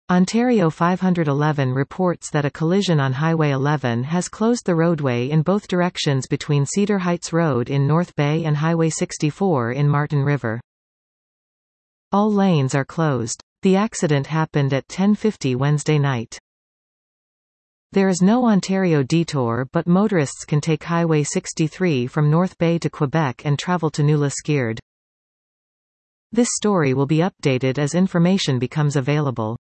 Ontario 511 reports that a collision on Highway 11 has closed the roadway in both directions between Cedar Heights Road in North Bay and Highway 64 in Martin River. All lanes are closed. The accident happened at 10:50 Wednesday night. There is no Ontario detour, but motorists can take Highway 63 from North Bay to Quebec and travel to New-Lesquierd. This story will be updated as information becomes available.